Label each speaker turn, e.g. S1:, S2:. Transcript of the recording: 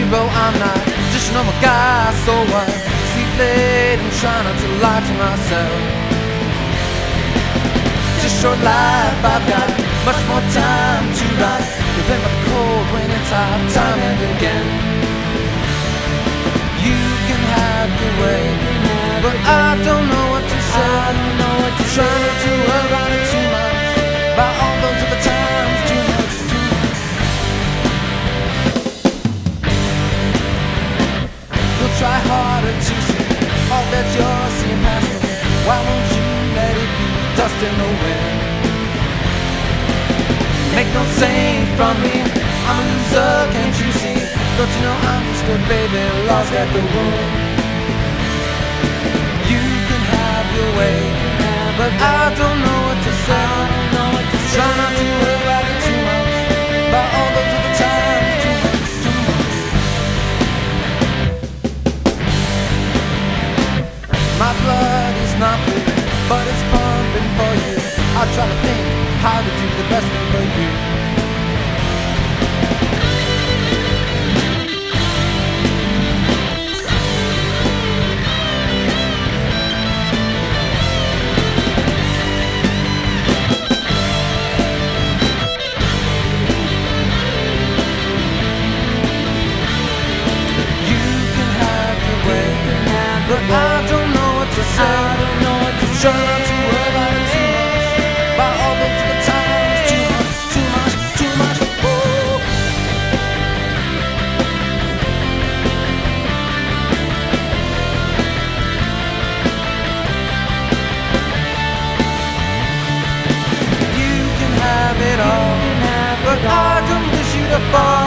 S1: hero, I'm not just a normal guy. So I sleep late and try not to lie to myself. It's a short life, I've got much more time to ride. Living by the cold when it's hot, time and again. You can have your way, but I don't know what to say. Try not to worry about it too much, about all those other times, too much, too much. You'll try harder to see all that you're seeing past me. Why won't you let it be dust in the wind? Make no saint from me, I'm a loser, can't you see? Don't you know I'm just a baby lost at the womb? You can have your way, but I don't know what to say. Try not to worry about it too much, about all those other times, too much, too much. My blood is not blue, but it's pumping for you. I try to think how to do the best thing for you. But I don't know what to say. Try not to worry about it too much, about all those other times. Too much, too much, too much. Ooh. You can have it all, but I don't wish you to fall.